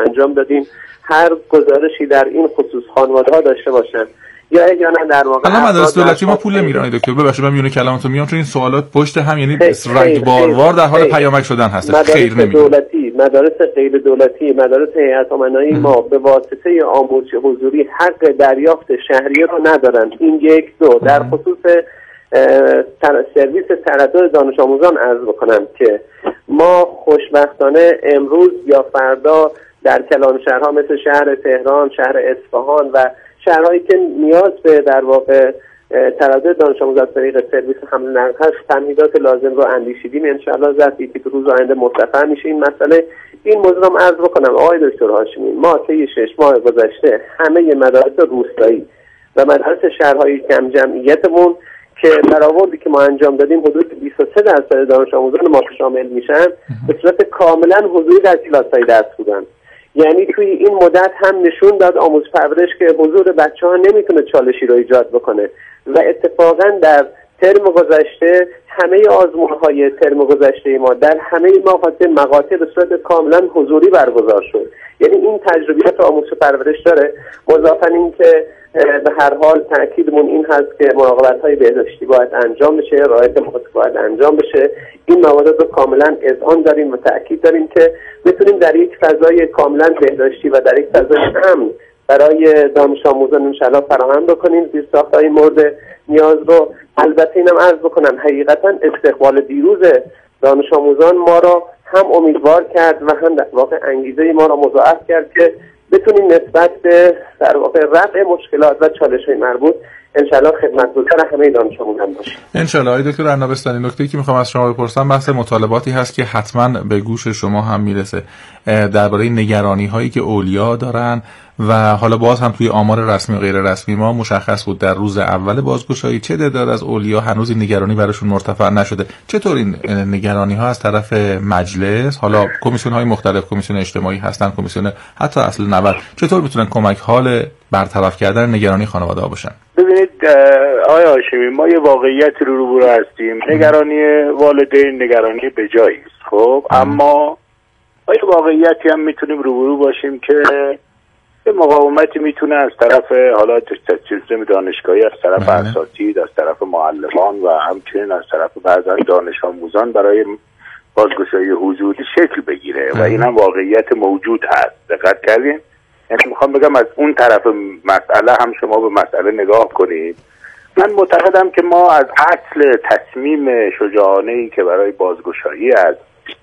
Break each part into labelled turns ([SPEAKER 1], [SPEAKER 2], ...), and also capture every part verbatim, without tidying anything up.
[SPEAKER 1] انجام دادیم هر گزارشی در این خصوص خانواده‌ها داشته باشن یا احیانا در واقع
[SPEAKER 2] الان مدارس دولتی ما پول نمیگیرن دکتر، ببخشید من میونه کلامتون میام چون این سوالات پشت هم یعنی رگباروار در حال پیامک شدن هست. خیر نمیگه
[SPEAKER 1] دولتی، مدارس غیر دولتی، مدارس هیئت امنایی ما به واسطه آموزش حضوری حق دریافت شهریه رو ندارن. این یک. دو، در خصوص سرویس تردد دانش آموزان عرض بکنم که ما خوشبختانه امروز یا فردا در کلان شهرها مثل شهر تهران، شهر اصفهان و شهرهایی که نیاز به در واقع تردد دانش آموز از طریق سرویس حمل نقل هست تمهیدات لازم رو اندیشیدیم. انشاءالله ظرف یکی دو روز آینده مرتفع میشه این مسئله. این موضوع رو عرض بکنم آقای دکتر هاشمی، ما طی شش ماه گذشته همه مدارس روستایی و مدارس شهرهای کم جمعیتمون که برآوردی که ما انجام دادیم حدود بیست و سه درصد دانش آموزان ما شامل میشن به صورت کاملا حضوری در کلاس‌های درس بودن. یعنی توی این مدت هم نشون داد آموز پرورش که حضور بچه‌ها نمیتونه چالشی رو ایجاد بکنه و اتفاقا در ترم گذشته همه آزمون‌های ترم گذشته ما در همه مقاطع مقاطع به صورت کاملا حضوری برگزار شد. یعنی این تجربیات آموزش پرورش داره. مضافاً این که به هر حال تأکیدمون این هست که مراقبت‌های بهداشتی باید انجام بشه، رعایت محیط باید انجام بشه. این موارد رو کاملا اذعان داریم و تأکید داریم که بتونیم در یک فضای کاملا بهداشتی و در یک فضای امن برای دانش آموزان انشالله فراهم بکنیم زیرساخت‌های مورد نیاز رو. البته اینم عرض بکنم حقیقتا استقبال دیروز دانش آموزان ما را هم امیدوار کرد و هم در واقع انگیزه ما را مضاعف کرد که بتونیم نسبت به در واقع رفع مشکلات و چالش‌های مربوط انشالله خدمتگزار همه دانش آموزان باشیم.
[SPEAKER 2] انشالله. آقای دکتر ارنبستانی، نکته‌ای که میخوام از شما بپرسم بحث مطالباتی هست که حتما به گوش شما هم میرسه درباره نگرانی‌هایی که اولیا دارن و حالا باز هم توی آمار رسمی و غیر رسمی ما مشخص بود در روز اول بازگشایی چه تعداد از اولیا هنوز این نگرانی براشون مرتفع نشده. چطور این نگرانی‌ها از طرف مجلس، حالا کمیسیون‌های مختلف، کمیسیون اجتماعی هستن، کمیسیون حتی اصل نود، چطور میتونن کمک حال برطرف کردن نگرانی خانواده‌ها باشن؟
[SPEAKER 3] ببینید آقای هاشمی، ما یه واقعیت رو روبرو هستیم. نگرانی والدین نگرانی بجایی است، خب اما ما یه واقعیتی هم میتونیم روبرو باشیم که یه مقاومتی میتونه از طرف حالا سیستم دانشگاهی، از طرف اساتید، از طرف معلمان و همچنین از طرف بعضی دانش آموزان برای بازگشایی حضوری شکل بگیره و این هم واقعیت موجود هست. دقت کردین؟ یعنی میخوام بگم از اون طرف مسئله هم شما به مسئله نگاه کنید. من معتقدم که ما از اصل تصمیم شجاعانه‌ای که برای بازگشایی از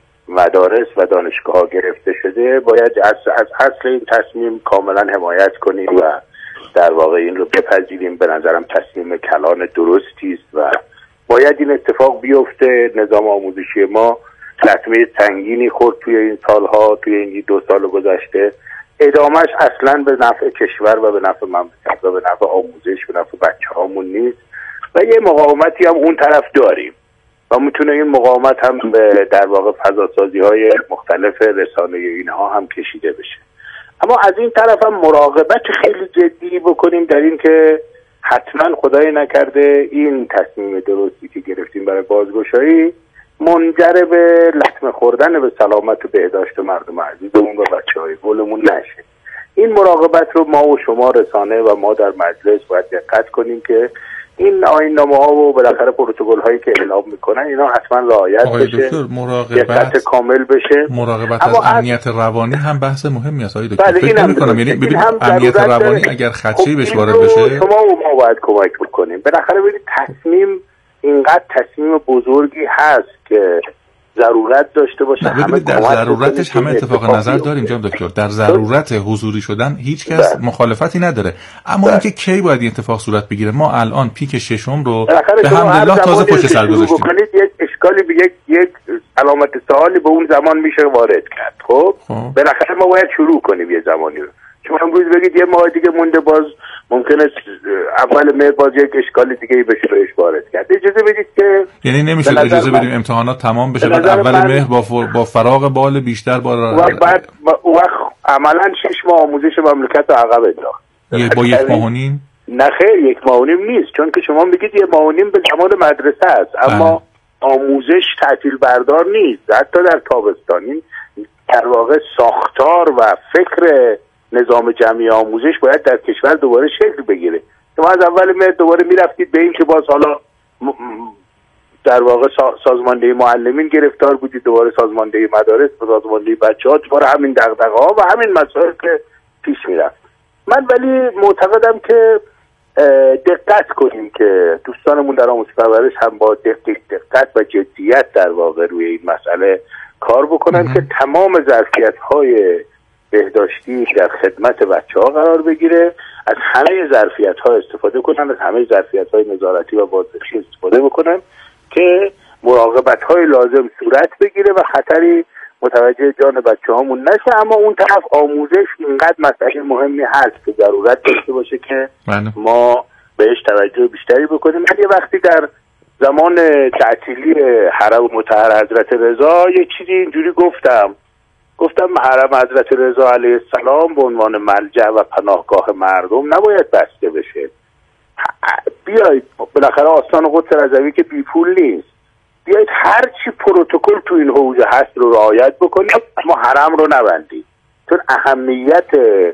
[SPEAKER 3] مدارس و دانشگاه گرفته شده باید از, از اصل این تصمیم کاملا حمایت کنیم و در واقع این رو بپذیریم. به نظرم تصمیم کلان درستی است و باید این اتفاق بیفته. نظام آموزشی ما لطمه سنگینی خورد توی این سالها، توی این دو سال گذشته. ادامهش اصلا به نفع کشور و به نفع مملکت و به نفع آموزش، به نفع بچه‌هامون نیست و یه مقاومتی هم اون طرف داریم و میتونه این مقاومت هم در واقع فضاسازی‌های مختلف رسانه‌ای اینها هم کشیده بشه. اما از این طرف هم مراقبت خیلی جدی بکنیم در این که حتما خدای نکرده این تصمیم درستی که گرفتیم برای بازگشایی منجر به لطمه خوردن به سلامت و بهداشت مردم عزیزمون و بچه‌های گلمون نشه. این مراقبت رو ما و شما رسانه و ما در مجلس باید دقت کنیم که این آیین‌نامه‌ها و بالاخره پروتکل‌هایی که اعلام میکنن اینا حتما رعایت بشه، دقت کامل بشه.
[SPEAKER 2] مراقبت از امنیت روانی هم بحث مهمی است. آقای دکتر فکر می‌کنم یعنی ببینید امنیت روانی اگر خدشه‌ای بهش وارد بشه
[SPEAKER 3] شما و ما باید کمک بکنیم. بالاخره ببینید تصمیم اینقدر تصمیم بزرگی هست که ضرورت داشته باشه.
[SPEAKER 2] همه در ضرورتش همه اتفاق نظر داریم جناب دکتر. در ضرورت حضوری شدن هیچ کس مخالفتی نداره، اما اینکه کی باید این اتفاق صورت بگیره. ما الان پیک ششم رو به حمدالله تازه پشت سر گذاشتیم.
[SPEAKER 3] یک اشکالی به یک یک علامت سوالی به اون زمان میشه وارد کرد. خب بالاخره ما باید شروع کنیم یه زمانی رو. شما امروز بگید یه ماه دیگه مونده، باز ممکنه اول مهر باز یک اشکال دیگه ای بشه بهش وارد کرد. اجازه بدید که
[SPEAKER 2] یعنی نمیشه اجازه بدیم امتحانات تمام بشه بعد اول مهر با فر... با فراغ بال بیشتر با
[SPEAKER 3] و بعد اون وقت عملاً شش ماه آموزش مملکت رو عقب انداخت.
[SPEAKER 2] یه با یک ماه و نیم؟
[SPEAKER 3] نه خیر، یک ماه و نیم نیست، چون که شما میگید یه ماه و نیم به زمان مدرسه است، اما آموزش تعطیل بردار نیست. حتی در تابستان این در واقع ساختار و فکر نظام جمعی آموزش باید در کشور دوباره شکل بگیره. شما از اول مهر دوباره میرفتید به این که باز حالا در واقع سازماندهی معلمین گرفتار بودید، دوباره سازماندهی مدارس و سازماندهی بچه‌ها، دوباره همین دغدغه‌ها و همین مسائل که پیش میرفت. من ولی معتقدم که دقت کنیم که دوستانمون در آموزش پرورش هم با دقت و جدیت در واقع روی این مسئله کار بکنن که تمام ظرفیت‌های بهداشتی در خدمت بچه‌ها قرار بگیره، از همه ظرفیت‌ها استفاده کنن، از همه ظرفیت‌های نظارتی و بازرسی استفاده بکنن که مراقبت‌های لازم صورت بگیره و خطری متوجه جان بچه‌هامون نشه. اما اون طرف آموزش اینقدر مسئله مهمی هست که ضرورت داشته باشه که ما بهش توجه بیشتری بکنیم. من یه وقتی در زمان تعطیلی حرم مطهر حضرت رضا یه چیزی اینجوری گفتم گفتم حرم حضرت رضا علیه السلام به عنوان ملجأ و پناهگاه مردم نباید بسته بشه. بیایید بالاخره آستان قدس رضوی که بی پول نیست، بیایید هر چی پروتکل تو این حوزه هست رو رعایت بکنید، اما حرم رو نبندید، چون اهمیت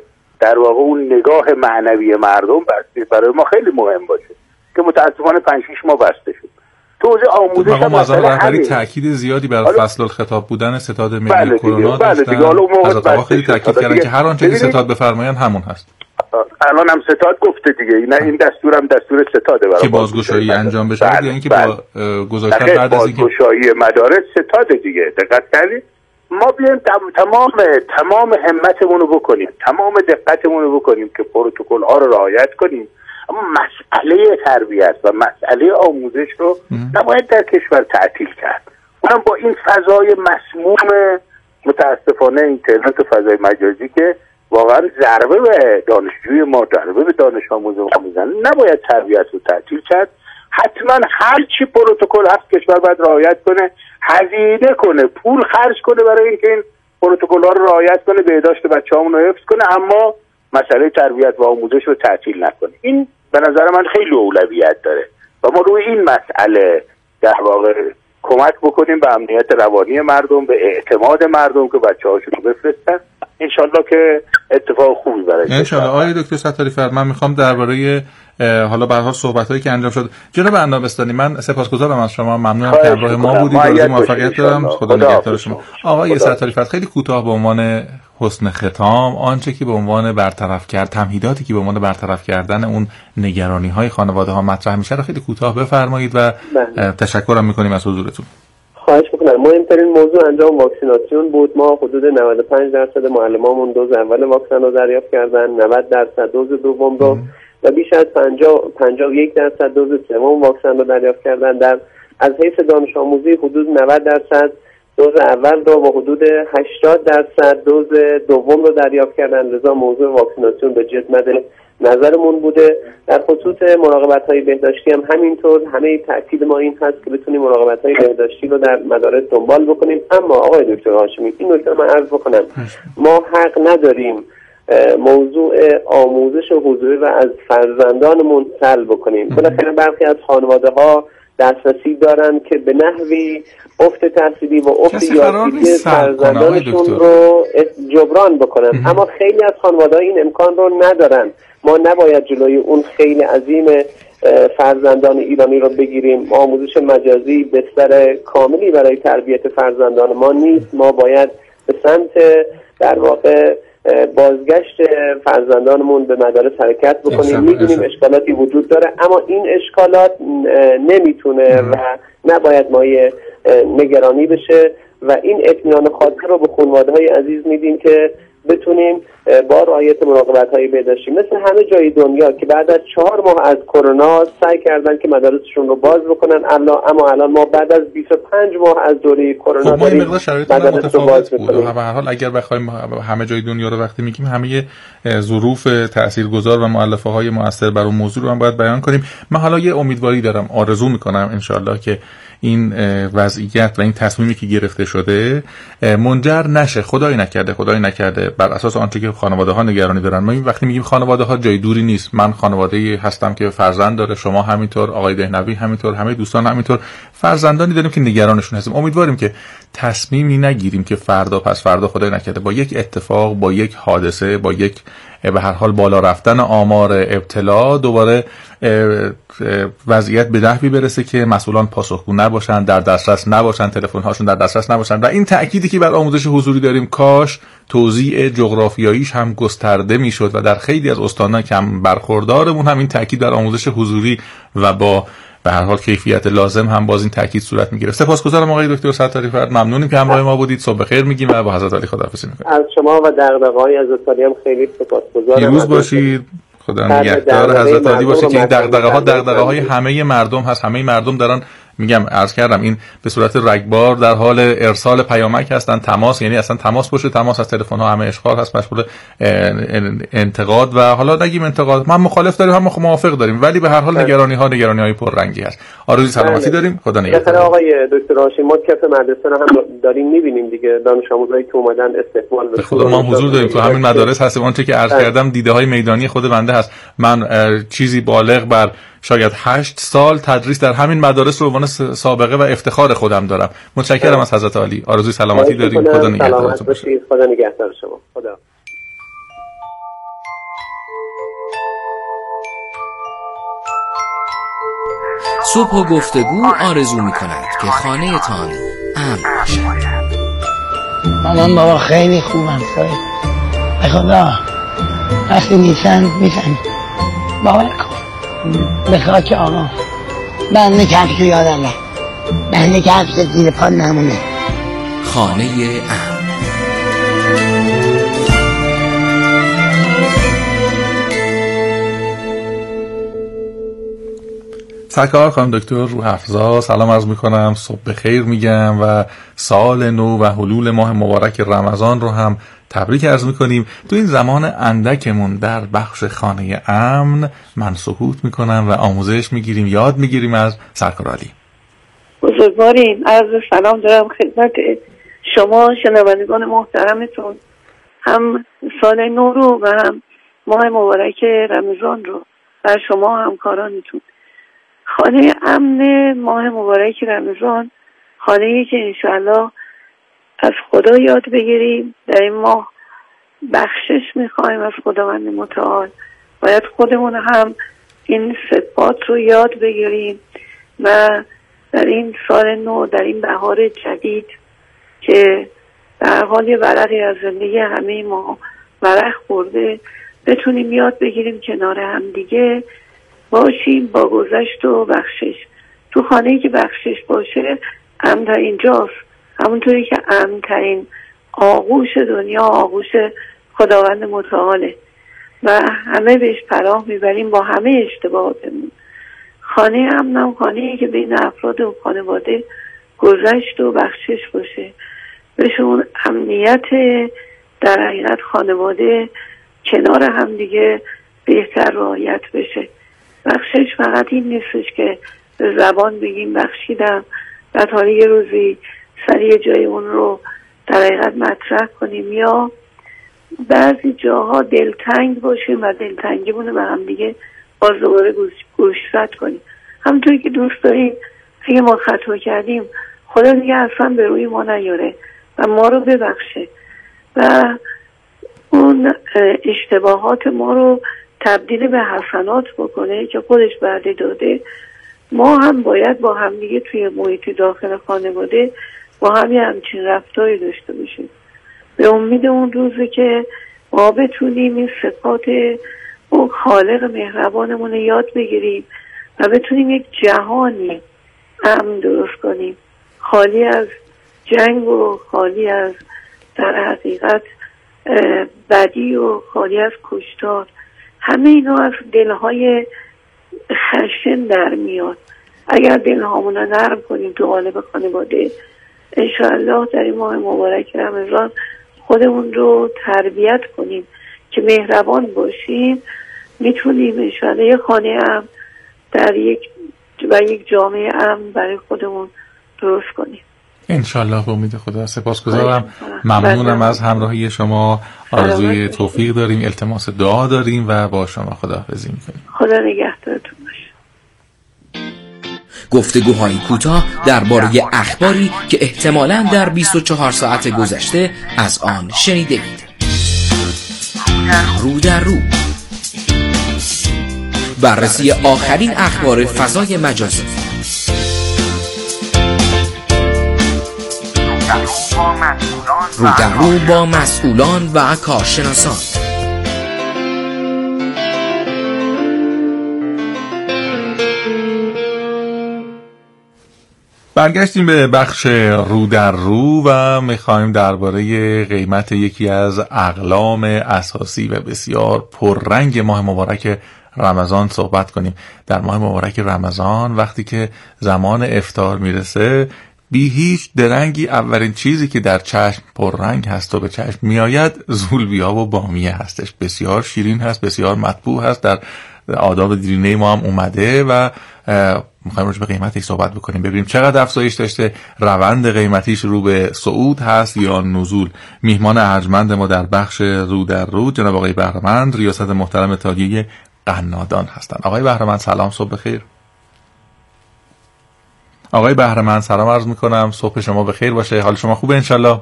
[SPEAKER 3] در واقع اون نگاه معنوی مردم بسته برای ما خیلی مهم باشه که متاسفانه پنج شش ماه بسته شد. تو حوزه آموزش هم
[SPEAKER 2] مثلا رهبری تاکید زیادی بر فصل الخطاب بودن ستاد ملی
[SPEAKER 3] بله
[SPEAKER 2] کرونا
[SPEAKER 3] بله
[SPEAKER 2] داشتن. حضرت آقا خیلی تاکید کردن که هر آنچه که ستاد بفرمایند همون هست.
[SPEAKER 3] الان هم ستاد گفته دیگه، نه این دستور هم دستور ستاده برای
[SPEAKER 2] که بازگشایی انجام بشه. بله. اینکه با گذاشتن بعد از اینکه
[SPEAKER 3] بازگشایی مدارس ستاد دیگه. دقت کردید ما بیایم تمام تمام همتمون رو بکنیم، تمام دقتمون رو بکنیم که پروتکل ها رو رعایت کنیم، اما مسئله تربیت و مسئله آموزش رو نباید در کشور تعطیل کرد. اونم با این فضای مسموم متاسفانه اینترنت و فضای مجازی که واقعا ضربه به دانشجوی ما، ضربه به دانش آموز ما میزنه. نباید تربیت رو تعطیل کرد. حتما هر چی پروتکل هست کشور باید رعایت کنه، هزینه کنه، پول خرج کنه برای اینکه این پروتکل ها رو رعایت کنه، بهداشت بچه‌هامون رو حفظ کنه، اما مسئله تربیت و آموزش رو تعطیل نکنه. این به نظر من خیلی اولویت داره و ما روی این مسئله در واقع کمک بکنیم به امنیت روانی مردم، به اعتماد مردم که بچه‌هاشون رو بفرستن. انشالله که اتفاق خوبی برای
[SPEAKER 2] انشالله. آقای دکتر ستاری فرد، من میخوام درباره حالا به هر حال صحبتایی که انجام شد جناب عنابستانی، من سپاسگزارم از شما، ممنونم که همراه ما بودید. آرزوی موفقیت دارم. خدا نگهدار شما. آقای ستاری فرد، خیلی کوتاه به عنوان حسن ختام آنچه که به عنوان برطرف کرد، تمهیداتی که به عنوان برطرف کردن اون نگرانی‌های خانواده‌ها مطرح میشه رو خیلی کوتاه بفرمایید و تشکرم می‌کنیم از حضورتون.
[SPEAKER 1] خواهش میکنم. مهمترین موضوع انجام واکسیناسیون بود. ما حدود نود و پنج درصد معلمامون دوز اول واکسن رو دریافت کردن، نود درصد دوز دوم رو و بیش از پنجاه و یک درصد دوز سوم واکسن رو دریافت کردن. در از حیث دانش آموزی حدود نود درصد دوز اول رو و حدود هشتاد درصد دوز دوم رو دریافت کردن. لذا موضوع واکسیناسیون به جد مد نظرمون بوده. در خصوص مراقبت‌های بهداشتی هم همینطور. همه تأکید ما این هست که بتونیم مراقبت‌های بهداشتی رو در مدارس دنبال بکنیم. اما آقای دکتر هاشمی، این نکته من عرض بکنم، ما حق نداریم موضوع آموزش حضوری و از فرزندانمون سلب بکنیم. بالاخره برخی از خانواده‌ها دسترسی دارن که به نحوی افت تحصیلی و افت یادگیری فرزندانشون رو جبران بکنن، اما خیلی از خانواده‌ها این امکان رو ندارن. ما نباید جلوی اون خیلی عظیم فرزندان ایرانی رو بگیریم. آموزش مجازی بستر کاملی برای تربیت فرزندان ما نیست. ما باید به سمت در واقع بازگشت فرزندانمون به مدارس حرکت بکنیم. میدونیم اشکالاتی وجود داره، اما این اشکالات نمیتونه و نباید مایه نگرانی بشه و این اطمینان خاطر رو به خانواده‌های عزیز میدیم که بتونیم با رعایت مراقبت‌های بهداشتی مثل همه جای دنیا که بعد از چهار ماه از کرونا سعی کردن که مدارسشون رو باز بکنن، اما الان ما بعد از بیست و پنج ماه از دوره کرونا
[SPEAKER 2] خب داریم مدارس رو باز می‌کنیم. به هر حال اگر بخوایم همه جای دنیا رو وقتی میگیم همه ظروف تاثیرگذار و مؤلفه‌های مؤثر بر اون موضوع رو هم باید بیان کنیم. من حالا یه امیدواری دارم، آرزو می‌کنم ان شاءالله که این وضعیت و این تصمیمی که گرفته شده منجر نشه، خدای نکرده خدای نکرده بر اساس آنچه که خانواده ها نگرانی دارن. ما وقتی میگیم خانواده ها جای دوری نیست، من خانواده‌ای هستم که فرزند داره، شما همینطور، آقای دهنوی همینطور، همه دوستان همینطور، فرزندانی داریم که نگرانشون هستیم. امیدواریم که تصمیمی نگیریم که فردا پس فردا خدای نکرده با یک اتفاق، با یک حادثه، با یک به هر حال بالا رفتن آمار ابتلا دوباره وضعیت به نحوی برسه که مسئولان پاسخگو نباشن، در دسترس نباشن، تلفن هاشون در دسترس نباشن. و این تأکیدی که بر آموزش حضوری داریم کاش توزیع جغرافیاییش هم گسترده میشد و در خیلی از استان‌ها کم برخوردارمون هم این تأکید بر آموزش حضوری و با به هر حال کیفیت لازم هم باز این تاکید صورت میگیره. سپاسگزارم آقای دکتر ستاری فرد، ممنونیم که همراه ما بودید. صبح بخیر میگیم و با حضرت علی خداحافظی میکنیم.
[SPEAKER 1] از شما و دغدغه‌های حضرت علی هم خیلی سپاسگزارم.
[SPEAKER 2] پیروز باشید. خدا نگهدار حضرت علی باشه که این دغدغه‌ها دغدغه‌های همه مردم هست. همه مردم دارن، میگم عرض کردم این به صورت رگبار در حال ارسال پیامک هستن، تماس، یعنی اصلا تماس باشه، تماس از تلفن ها همه اشغال هست، مشغول انتقاد و حالا نگیم انتقاد، ما مخالف داریم هم موافق داریم، ولی به هر حال نگرانی ها نگرانی های پررنگی هست. آرزوی سلامتی داریم. خدا نگهدار.
[SPEAKER 1] آقای دکتر هاشمی ما کف مدرسه هم داریم میبینیم دیگه، دانش آموزایی که اومدن استقبال
[SPEAKER 2] به خدا ما حضور داریم تو همین مدارس هستیم. اون چه که عرض کردم دیده های میدانی خود بنده هست. من چیزی بالغ بر شاید هشت سال تدریس در همین مدارس رو به عنوان سابقه و افتخار خودم دارم. متشکرم از حضرت عالی. آرزوی سلامتی داریم. خدا نگهدارتون باشه.
[SPEAKER 1] خدا نگهدار شما. خدا.
[SPEAKER 4] صبح و گفتگو آرزو می کند که خانه تان امن باشد.
[SPEAKER 5] مامان بابا خیلی خوبم خیلی. ای خدا وقتی میسن میسن باور کن به خاک آقا بنده کفش رو یادم رفت، بنده کفش زیر پا نمونه.
[SPEAKER 4] خانه امن.
[SPEAKER 2] سرکار خانم دکتر روح افزا، سلام عرض میکنم، صبح بخیر میگم و سال نو و حلول ماه مبارک رمضان رو هم تبریک عرض میکنیم. تو این زمان اندکمون در بخش خانه امن من سکوت میکنم و آموزش میگیریم، یاد میگیریم از سرکار عالی.
[SPEAKER 6] بزرگوارین، عرض سلام دارم خدمت شما شنوندگان محترمتون، هم سال نو رو و هم ماه مبارک رمضان رو بر شما همکارانتون. خانه امن ماه مبارک رمضان خانه‌ای که انشاءالله از خدا یاد بگیریم. در این ماه بخشش میخوایم از خداوند متعال، باید خودمون هم این صفات رو یاد بگیریم و در این سال نو، در این بهار جدید که در حال یه ورقی از زندگی همه ما ورق برده، بتونیم یاد بگیریم کنار هم دیگه باشیم با گذشت و بخشش. تو خانه‌ای که بخشش باشه امن‌ترین جاست، همونطوری که امن‌ترین آغوش دنیا آغوش خداوند متعاله و همه بهش پناه میبریم با همه اشتباهاتمون. خانه امنم خانه‌ای که بین افراد و خانواده گذشت و بخشش باشه، بهشون امنیت در حقیقت خانواده کنار هم دیگه بهتر رعایت بشه. بخشش فقط این نیستش که به زبان بگیم بخشیدم، بعد حالا یه روزی سری جای اون رو در حقیقت مطرح کنیم، یا بعضی جاها دلتنگ باشیم و دلتنگیمون رو به هم دیگه باز دوباره گوشزد کنیم. همونطوری که دوست داریم اگه ما خطا کردیم خدا دیگه اصلا به روی ما نیاره و ما رو ببخشه و اون اشتباهات ما رو تبدیل به حسنات بکنه که خودش وعده داده. ما هم باید با هم دیگه توی محیط داخل خانواده با همین همچین رفتاری داشته باشیم، به امید اون روزی که ما بتونیم این صفات اون خالق مهربانمون رو یاد بگیریم و بتونیم یک جهانی امن درست کنیم، خالی از جنگ و خالی از در حقیقت بدی و خالی از کشتار. همه اینا از دلهای خشن در میاد. اگر دلهامون رو نرم کنیم تو قالب خانواده، انشاءالله در این ماه مبارک رمضان خودمون رو تربیت کنیم که مهربان باشیم، میتونیم انشاءالله یک خانه امن در یک و یک جامعه امن برای خودمون درست کنیم
[SPEAKER 2] انشالله. به امید خدا. سپاسگزارم، ممنونم از همراهی شما. آرزوی توفیق داریم، التماس دعا داریم و با شما خداحافظی میکنیم.
[SPEAKER 6] خدا نگهدارتون باشه.
[SPEAKER 4] گفتگوهای کوتاه درباره اخباری که احتمالاً در بیست و چهار ساعت گذشته از آن شنیدید. رو در رو، بررسی آخرین اخبار فضای مجازی. رو در رو با مسئولان و کارشناسان.
[SPEAKER 2] برگشتیم به بخش رو در رو و میخوایم درباره قیمت یکی از اقلام اساسی و بسیار پررنگ ماه مبارک رمضان صحبت کنیم. در ماه مبارک رمضان وقتی که زمان افطار میرسه، بی هیچ درنگی اولین چیزی که در چشم پررنگ هست و به چشم میآید زولبیا و بامیه هستش. بسیار شیرین هست، بسیار مطبوع هست، در آداب دیرینه ما هم اومده و میخوایم راجع به قیمتش صحبت بکنیم، ببینیم چقدر افزایش داشته، روند قیمتیش رو به صعود هست یا نزول. میهمان ارجمند ما در بخش رو در رو جناب آقای بهرمند، ریاست محترم اتحادیه قنادان هستند. آقای بهرمند سلام، صبح بخیر. آقای بهرمند سلام عرض میکنم، صبح شما بخیر باشه، حال شما خوبه انشالله؟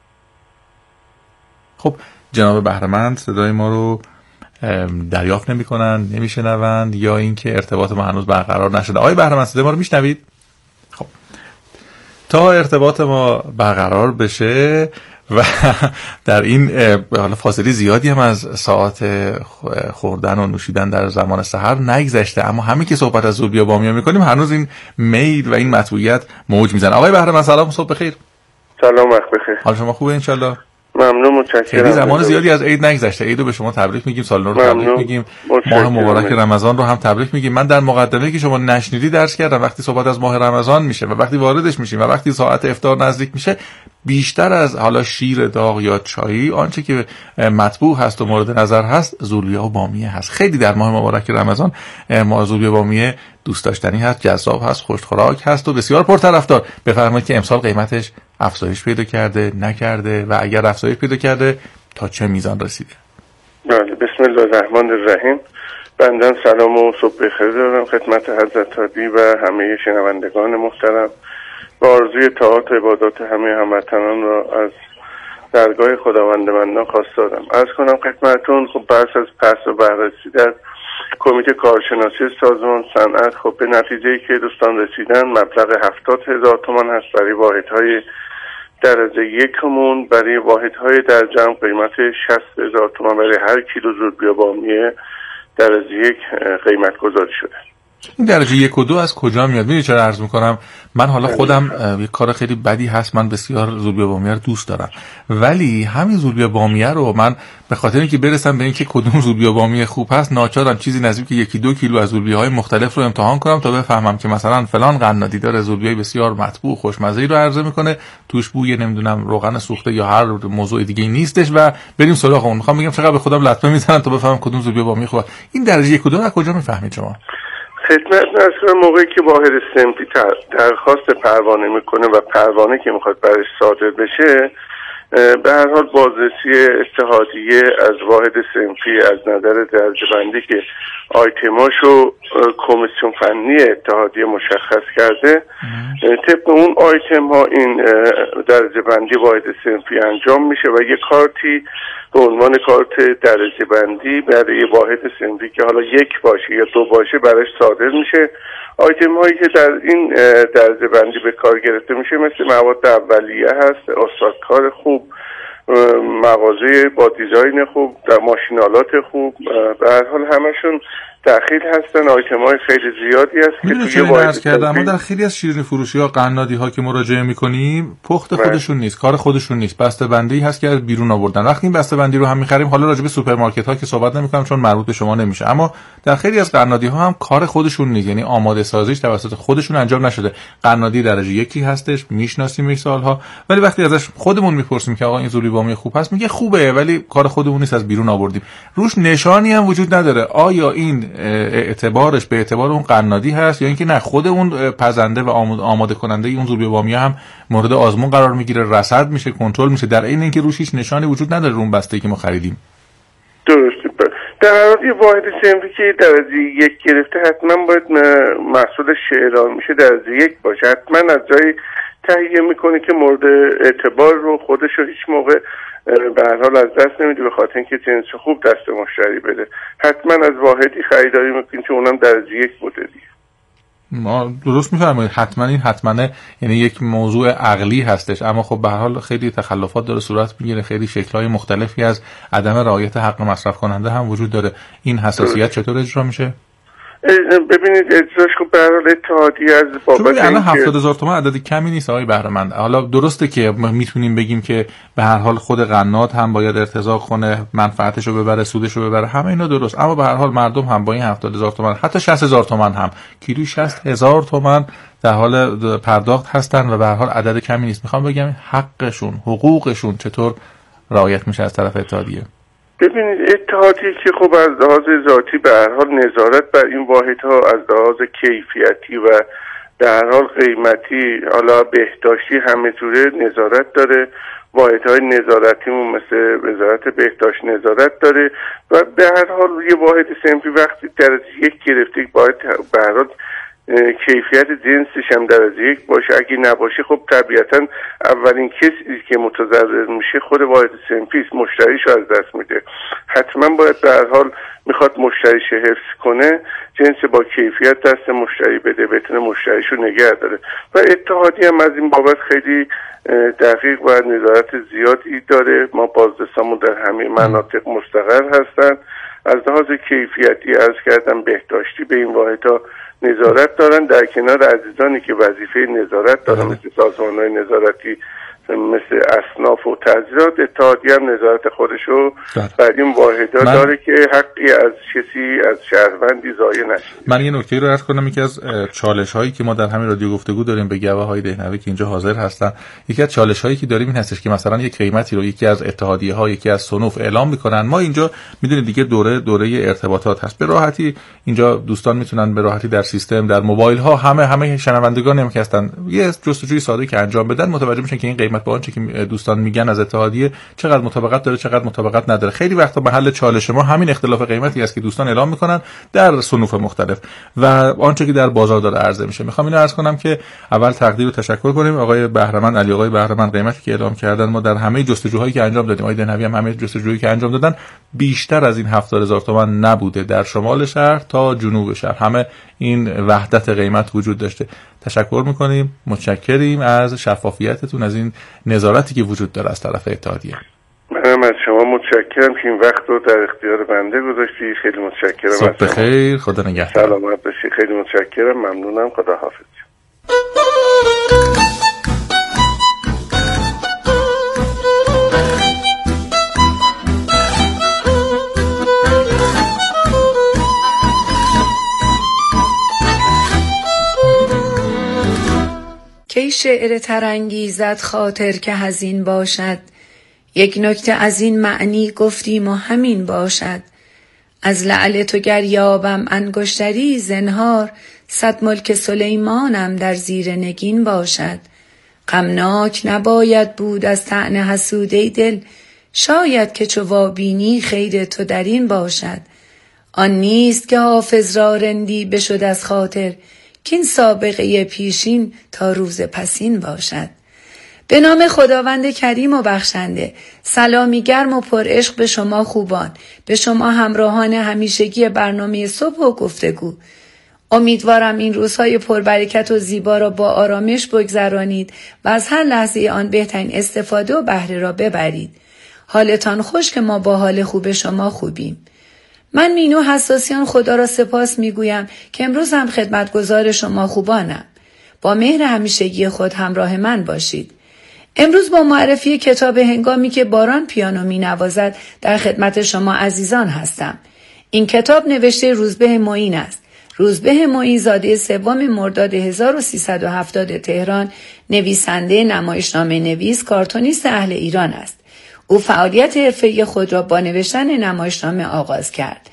[SPEAKER 2] خب جناب بهرمند صدای ما رو دریافت نمی کنن، نمی شنوند، یا اینکه ارتباط ما هنوز برقرار نشده. آقای بهرمند صدای ما رو میشنوید؟ خب تا ارتباط ما برقرار بشه و در این حالا فاصله زیادی هم از ساعت خوردن و نوشیدن در زمان سحر نگذشته، اما همین که صحبت از زولبیا بامیه میکنیم هنوز این میل و این مطبوعیت موج میزنه. آقای بهرمند سلام، صبح بخیر.
[SPEAKER 3] سلام، وقت بخیر.
[SPEAKER 2] حال شما خوبه انشالله؟
[SPEAKER 3] ممنون، متشکرم.
[SPEAKER 2] خیلی زمان زیادی از عید نگذشته. عیدو به شما تبریک میگیم، سال نو رو تبریک میگیم، ماه مبارک رمضان رو هم تبریک میگیم. من در مقدمه که شما نشنیدی درس کردم، وقتی صحبت از ماه رمضان میشه و وقتی واردش میشیم و وقتی ساعت افطار نزدیک میشه، بیشتر از حالا شیر داغ یا چایی، آنچه که مطبوع هست و مورد نظر هست زولبیا و بامیه هست. خیلی در ماه مبارک رمضان ما زولبیا و بامیه دوست داشتنی هست، جذاب هست، خوشخوراک هست و بسیار پرطرفدار. بفرمایید که امسال قیمتش افزایش پیدا کرده، نکرده و اگر افزایش پیدا کرده تا چه میزان رسیده؟
[SPEAKER 3] بله، بسم الله الرحمن الرحیم. بندن سلام و صبح بخیر دارم خدمت حضرت عالی و همه شنوندگان محترم و آرزوی طاعات و عبادات همه هموطنان را از درگاه خداوند منان خواست دارم. عرض کنم خدمتتون، خب بحث از پس و بررسی در کمیته کارشناسی سازمان صنعت خب به نتیجه‌ای که دوستان رسیدن مبلغ هفتاد هزار تومان هست برای واحدهای درجه یکمون، برای واحدهای در جمع قیمت شصت هزار تومان برای هر کیلو زولبیا بامیه درجه یک قیمت گذاری شده.
[SPEAKER 2] این درجه یک و دو از کجا میاد؟ میدونی چرا عرض میکنم؟ من حالا خودم یک کار خیلی بدی هست، من بسیار زولبیا بامیه رو دوست دارم، ولی همین زولبیا بامیه رو من به خاطر اینکه برسم به اینکه کدوم زولبیا بامیه خوب هست ناچارم چیزی نزدیک یکی دو کیلو از زولبیاهای مختلف رو امتحان کنم تا بفهمم که مثلا فلان قنادی داره زولبیای بسیار مطبوع خوشمزه‌ای رو عرضه میکنه، توش بوی نمیدونم روغن سوخته یا هر موضوع دیگه نیستش و بریم سراغ اون. میخوام بگم چقدر به خودم لطمه میزنن تا بفهمم کدوم زولبیا بامیه خوبه. این درجه یک و دو از کجا میفهمید شما؟
[SPEAKER 3] خدمت نظر موقعی که واحد صنفی درخواست پروانه میکنه و پروانه که میخواد برش صادر بشه، به هر حال بازرسی اتحادیه از واحد صنفی از نظر درجه بندی که آیتماشو کمیسیون فنی اتحادیه مشخص کرده، طبق اون آیتم ها این درجه بندی واحد صنفی انجام میشه و یه کارتی به عنوان کارت درجه بندی برای واحد صنفی که حالا یک باشه یا دو باشه برش صادر میشه. آیتم هایی که در این درجه بندی به کار گرفته میشه مثل مواد اولیه هست، استادکار خوب، مغازه با دیزاین خوب، در ماشینالات خوب، به هر حال همشون داخل هستن. آیتم های خیلی زیادی هست که توی واحد
[SPEAKER 2] کردم. اما در خیلی از شیرینی فروشی ها قنادی ها که مراجعه میکنیم پخت خودشون نیست، کار خودشون نیست، بسته بندی هست که از بیرون آوردن. وقتی این بسته بندی رو هم میخریم، حالا راجع به سوپرمارکت ها که صحبت نمیکنم چون مربوط به شما نمیشه، اما در خیلی از قنادی ها هم کار خودشون نیست، یعنی آماده سازیش توسط خودشون انجام نشده. قنادی درجه یکی هستش، میشناسیم سالها، ولی وقتی ازش خودمون میپرسیم که آقا این زولبیا بامیه خوب هست، میگه خوبه ولی کار خودمون نیست، از بیرون آوردیم. روش نشانی هم وجود نداره آیا این اعتبارش به اعتبار اون قنادی هست یا اینکه نه خود اون پزنده و آماده کننده اون زوربی بامیه هم مورد آزمون قرار میگیره، رصد میشه، کنترل میشه، در عین اینکه روش هیچ نشانی وجود نداره اون بسته‌ای که ما خریدیم؟
[SPEAKER 7] درسته. در حال یه واحد صنفی که درجه یک گرفته حتما باید محصولش اعلام میشه درجه یک باشه. حتما از جایی تهیه میکنه که مورد اعتبار رو خودش رو هیچ موقع به هر حال از دست نمیده، به خاطر اینکه جنس خوب دست مشتری بده. حتما از واحدی خریداری میکنیم که اونم درجه یک بوده دیگه.
[SPEAKER 2] ما درست میفرمایید. حتما این حتما یعنی یک موضوع عقلی هستش، اما خب به هر حال خیلی تخلفات داره صورت میگیره، خیلی شکل‌های مختلفی از عدم رعایت حق مصرف کننده هم وجود داره. این حساسیت چطور اجرا میشه؟
[SPEAKER 7] ببینید اجراش خب به هر حال اتحادیه از بابت
[SPEAKER 2] اینکه الان هفتاد هزار تومان عدد کمی نیست آقای بهرهمند. حالا درسته که میتونیم بگیم که به هر حال خود قنات هم باید ارتزاق کنه، منفعتش رو ببره، سودش رو ببره، همه اینا درست، اما به هر حال مردم هم با این هفتاد هزار تومان حتی شصت هزار تومان هم کیلوی شصت هزار تومان در حال پرداخت هستن و به هر حال عدد کمی نیست. میخوام بگم حقشون، حقوقشون چطور رعایت میشه از طرف اتحادیه؟
[SPEAKER 7] ببینید اتحادیه که خب از لحاظ ذاتی به هر حال نظارت بر این واحدها از لحاظ کیفیتی و در حال قیمتی، حالا بهداشتی همه جوره نظارت داره. واحدهای نظارتیمون مثل وزارت بهداشت نظارت داره و به هر حال یه واحد صنفی وقتی درجه یک گرفته باید به هر حال کیفیت جنسش هم درجه یک باشه. اگه نباشه خب طبیعتا اولین کسی که متضرر میشه خود واحد صنفی است، مشتریش از دست میده. حتما باید به هر حال میخواد مشتریش حفظ کنه جنس با کیفیت دست مشتری بده، بتونه مشتریشو نگه داره و اتحادیه هم از این بابت خیلی دقیق و نظارت زیادی داره. ما بازرسامون در همه مناطق مستقر هستن. از لحاظ کیفیتی عرض کردم بهداشتی به این واحدها نظارت دارن، در کنار عزیزانی که وظیفه نظارت دارن مثل سازمان‌های نظارتی مثل اصناف و تعزیرات، اتحادیه هم نظارت خودشو بر این واحدها من... داره که حقی از کسی از شهروندی ضایع نشه.
[SPEAKER 2] من یه نکته رو عرض کنم. یکی از چالش هایی که ما در همین رادیو گفتگو داریم به گواهای دهنوی که اینجا حاضر هستن، یکی از چالش هایی که داریم این هستش که مثلا یک قیمتی رو یکی از اتحادیه ها، یکی از صنوف اعلام میکنن. ما اینجا میدونید دیگه دوره دوره ارتباطات هست، به راحتی اینجا دوستان میتونن به راحتی در سیستم، در موبایل ها، همه همه شنوندگانی هم که هستن یه جستجوی ساده که انجام بدن متوجه میشن که این قیمت با آنچه که دوستان میگن از اتحادیه چقدر مطابقت داره، چقدر مطابقت نداره. خیلی وقتا محل چالش ما همین اختلاف قیمتی است که دوستان اعلام میکنن در صنوف مختلف و آنچه که در بازار داره عرضه میشه. میخوام اینو عرض کنم که اول تقدیر و تشکر کنیم آقای بهرهمند، علی آقای بهرهمند، قیمتی که اعلام کردن ما در همه جستجوهایی که انجام دادیم، آقای دهنوی هم همه جستجویی که انجام دادن بیشتر از این هفتاد هزار تومان نبوده. در شمال شهر تا جنوب شهر همه این وحدت قیمت وجود داشته. تشکر میکنیم، متشکریم از شفافیتتون، از این نظارتی که وجود داره از طرف اتحادیه.
[SPEAKER 7] منم از شما متشکرم که این وقت رو در اختیار بنده گذاشتی. خیلی متشکرم.
[SPEAKER 2] صبح بخیر، خدا نگهدار.
[SPEAKER 7] سلامت باشی. خیلی متشکرم، ممنونم، خدا حافظ.
[SPEAKER 8] کی شعر ترانگیزد خاطر که حزین باشد، یک نکته از این معنی گفتیم و همین باشد. از لعل تو گر یابم انگشتری زنهار، صد ملک سلیمانم در زیر نگین باشد. غمناک نباید بود از طعن حسوده دل، شاید که چو وابینی خیر تو در این باشد. آن نیست که حافظ را رندی بشد از خاطر، کین سابقه پیشین تا روز پسین باشد. به نام خداوند کریم و بخشنده، سلامی گرم و پر عشق به شما خوبان، به شما همراهان همیشگی برنامه صبح و گفتگو. امیدوارم این روزهای پربرکت و زیبا را با آرامش بگذرانید و از هر لحظه آن بهترین استفاده و بهره را ببرید. حالتان خوش که ما با حال خوب شما خوبیم. من مینو حساسیان خدا را سپاس میگویم که امروز هم خدمتگزار شما خوبانم. با مهر همیشگی خود همراه من باشید. امروز با معرفی کتاب هنگامی که باران پیانو می نوازد در خدمت شما عزیزان هستم. این کتاب نوشته روزبه معین است. روزبه معین زاده سوم مرداد هزار و سیصد و هفتاد تهران، نویسنده، نمایشنامه نویس، کارتونیست اهل ایران است. او فعالیت حرفه‌ای خود را با نوشتن نمایشنامه آغاز کرد.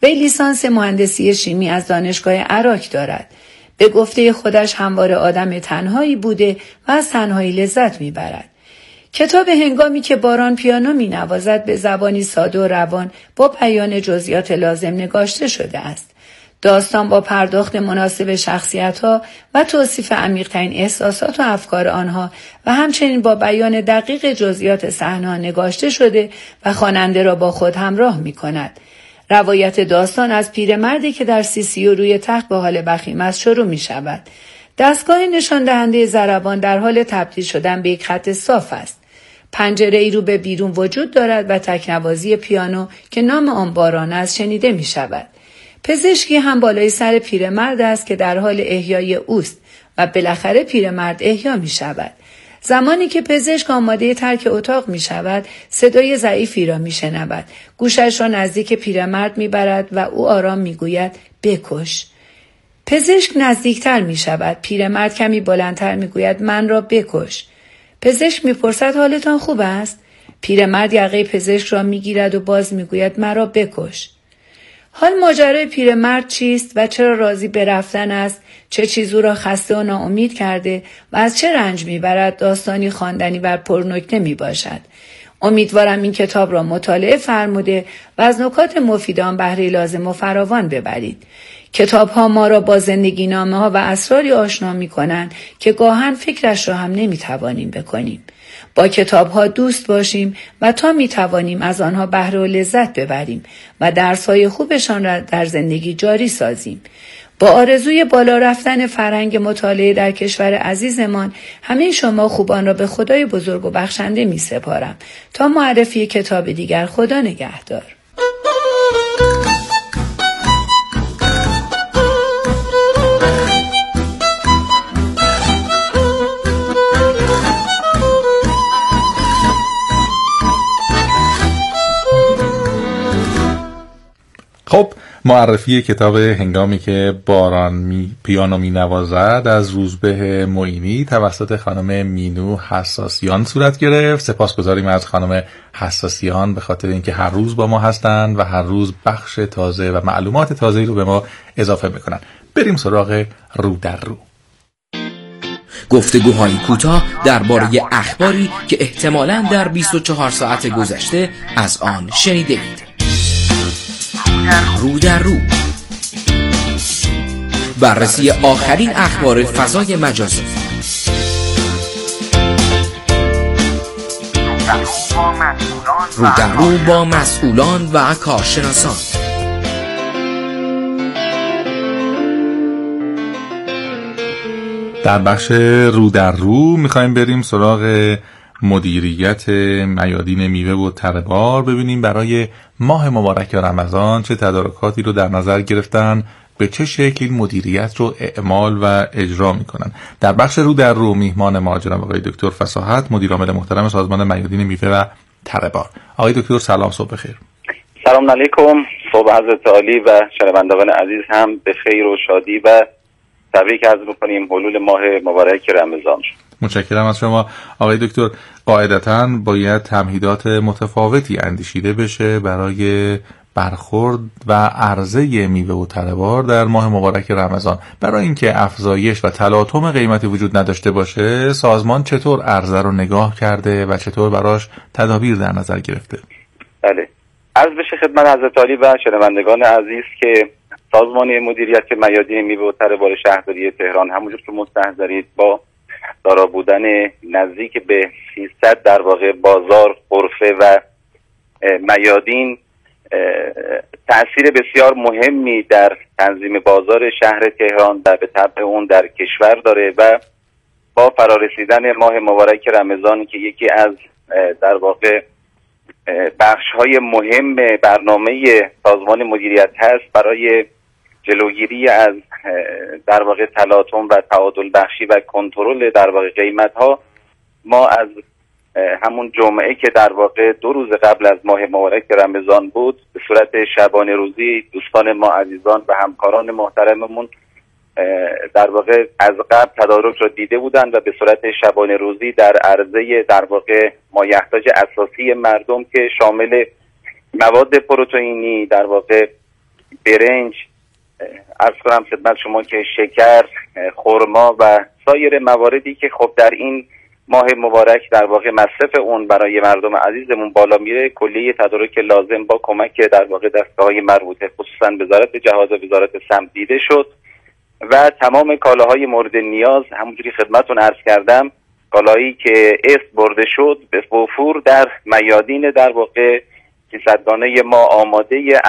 [SPEAKER 8] وی لیسانس مهندسی شیمی از دانشگاه عراق دارد. به گفته خودش همواره آدم تنهایی بوده و از تنهایی لذت میبرد. کتاب هنگامی که باران پیانو می نوازد به زبانی ساده و روان با بیان جزئیات لازم نگاشته شده است. داستان با پرداخت مناسب شخصیت‌ها و توصیف عمیق‌ترین احساسات و افکار آنها و همچنین با بیان دقیق جزئیات صحنه‌ها نگاشته شده و خواننده را با خود همراه می‌کند. روایت داستان از پیرمردی که در سیسیو روی تخت به حال بخیم است شروع می‌شود. دستگاه نشان دهنده ضربان در حال تبدیل شدن به یک خط صاف است. پنجره‌ای رو به بیرون وجود دارد و تکنوازی پیانو که نام آن باران است شنیده می‌شود. پزشکی هم بالای سر پیرمرد است که در حال احیای اوست و بالاخره پیرمرد احیا می شود. زمانی که پزشک آماده ترک اتاق می شود، صدای ضعیفی را می شنود. گوشش را نزدیک پیرمرد می برد و او آرام می گوید بکش. پزشک نزدیکتر می شود. پیرمرد کمی بلندتر می گوید من را بکش. پزشک می پرسد حالتان خوب است؟ پیرمرد یقه پزشک را می گیرد و باز می گوید مرا بکش. حال ماجرای پیرمرد چیست و چرا راضی به رفتن است؟ چه چیزی را خسته و ناامید کرده و از چه رنج میبرد؟ داستانی خواندنی و پرنکته میباشد. امیدوارم این کتاب را مطالعه فرموده و از نکات مفید آن بهره لازم و فراوان ببرید. کتاب ها ما را با زندگی نامه ها و اسراری آشنا می کنند که گاهن فکرش را هم نمی توانیم بکنیم. با کتاب ها دوست باشیم و تا می توانیم از آنها بهره و لذت ببریم و درس های خوبشان را در زندگی جاری سازیم. با آرزوی بالا رفتن فرهنگ مطالعه در کشور عزیزمان، همه شما خوبان را به خدای بزرگ و بخشنده می سپارم. تا معرفی کتاب دیگر، خدا نگهدار.
[SPEAKER 2] خب، معرفی کتاب هنگامی که باران می پیانو می نوازد از روزبه معینی توسط خانم مینو حساسیان صورت گرفت. سپاسگزاریم از خانم حساسیان به خاطر اینکه هر روز با ما هستند و هر روز بخش تازه و معلومات تازه‌ای رو به ما اضافه میکنن. بریم سراغ رو در رو.
[SPEAKER 4] گفتگوهای کوتاه درباره اخباری که احتمالاً در بیست و چهار ساعت گذشته از آن شنیدید. رو در رو، بررسی آخرین اخبار فضای مجازی. رو در رو با مسئولان و کارشناسان.
[SPEAKER 2] در بخش رو در رو میخوایم بریم سراغ مدیریت میادین میوه و تره بار، ببینیم برای ماه مبارک رمضان چه تدارکاتی رو در نظر گرفتن، به چه شکل مدیریت رو اعمال و اجرا میکنن. در بخش رو در رو میهمان ما جناب آقای دکتر فصاحت، مدیر عامل محترم سازمان میادین میوه و تره بار. آقای دکتر سلام، صبح بخیر.
[SPEAKER 9] سلام علیکم، صبح حضرت عالی و شنوندگان عزیز هم به خیر و شادی و تبریک عرض می‌کنیم حلول ماه مبارک رمضان.
[SPEAKER 2] متشکرم از شما آقای دکتر. قاعدتاً باید تمهیدات متفاوتی اندیشیده بشه برای برخورد و عرضه میوه و تره بار در ماه مبارک رمضان. برای اینکه افزایش و تلاطم قیمتی وجود نداشته باشه، سازمان چطور عرضه رو نگاه کرده و چطور براش تدابیر در نظر گرفته؟
[SPEAKER 9] بله، عرض بشه خدمت حضرت عالی و شنوندگان عزیز که سازمان مدیریت میادین میوه و تره بار شهرداری تهران همونجور که مستحضرید با دارا بودن نزدیک به سیصد در واقع بازار، غرفه و میادین تأثیر بسیار مهمی در تنظیم بازار شهر تهران و به تبع اون در کشور داره و با فرارسیدن ماه مبارک رمضان که یکی از در واقع بخش‌های مهم برنامه سازمان مدیریت هست برای جلوگیری از در واقع تلاطم و تعادل بخشی و کنترل در واقع قیمت‌ها، ما از همون جمعه که در واقع دو روز قبل از ماه مبارک رمضان بود به صورت شبانه روزی دوستان ما عزیزان و همکاران محترممون در واقع از قبل تدارک را دیده بودند و به صورت شبانه روزی در عرضه در واقع مایحتاج اساسی مردم که شامل مواد پروتئینی، در واقع برنج، عرض کنم خدمت شما که شکر، خرما و سایر مواردی که خب در این ماه مبارک در واقع مصرف اون برای مردم عزیزمون بالا میره، کلیه تدارک لازم با کمک در واقع دستگاه‌های مربوطه خصوصا وزارت جهاد و وزارت سمت دیده شد و تمام کالاهای مورد نیاز همونجوری خدمتتون عرض کردم، کالایی که اسم برده شد به وفور در میادین در واقع کیسدگانه ما آماده